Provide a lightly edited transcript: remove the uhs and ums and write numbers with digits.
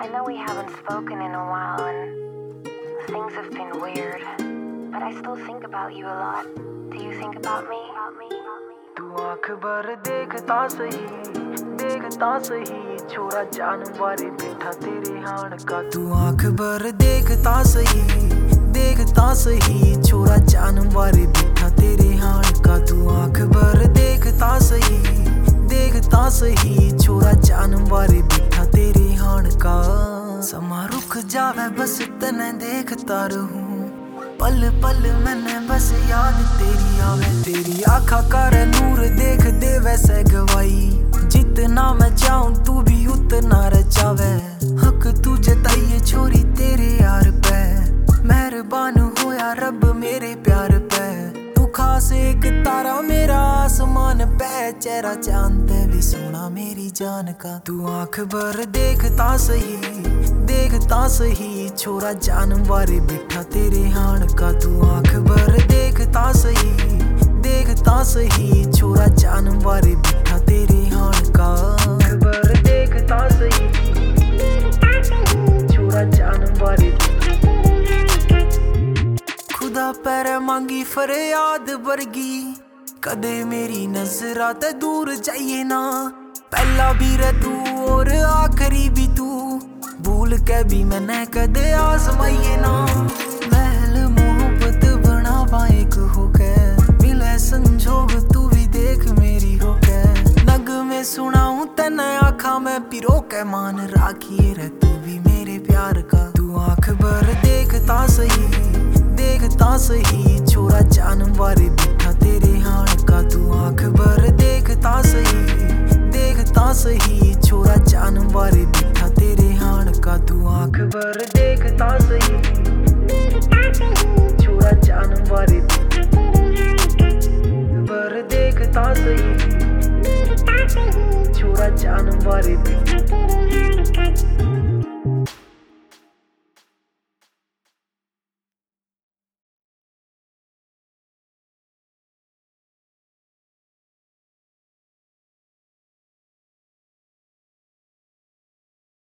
I know we haven't spoken in a while and things have been weird, but I still think about you a lot. Do you think about me? तू आँख भर देखता सही छोरा जानवर बैठा तेरे हाण का। तू आँख भर देखता सही छोरा जानवर बैठा तेरे हाण का। तू आँख भर देखता सही छोरा जानवर बैठा तेरे हाण का। समा रुक जावे बस तने देखता रहूं, पल पल मैंने बस याद तेरी आवे। तेरी आँखा कर नूर देख दे वैसे गवाई, जितना मैं चाहूं तू भी उतना रचावे। हक तू जताइए छोरी तेरे यार पे, मेहरबान होया रब मेरे प्यार पे। तू खास एक तारा मेरा आसमान पे, चेहरा चांद भी सोना मेरी जान का। तू आँख भर देखता सही छोरा जानवर बैठा तेरे हाण का। तू आँख भर देखता सही छोरा जानवर बैठा तेरे हाण का। आँख भर देखता सही छोरा जानवर। खुदा पैर मांगी फरियाद वर्गी, कदे मेरी नजरा ते दूर जाइए ना। पहला भी रे तू और आखिरी भी तू, भूल के भी मैंने कदे आजमाइए ना। महल मोहब्बत बनावा एक होके, मिले संजोग तू भी देख मेरी होके। नग में सुनाऊं तने आँखा में पिरो के, मान राखिए रे तू भी मेरे प्यार का। तू आँख भर देखता सही छोरा जानवर बैठा तेरे हाण का। तू आँख भर देखता सही छोरा जानवर बैठा तेरे हाण का। तू आँख भर देखता सही छोरा जानवर भर देखता सही छोरा जानवर।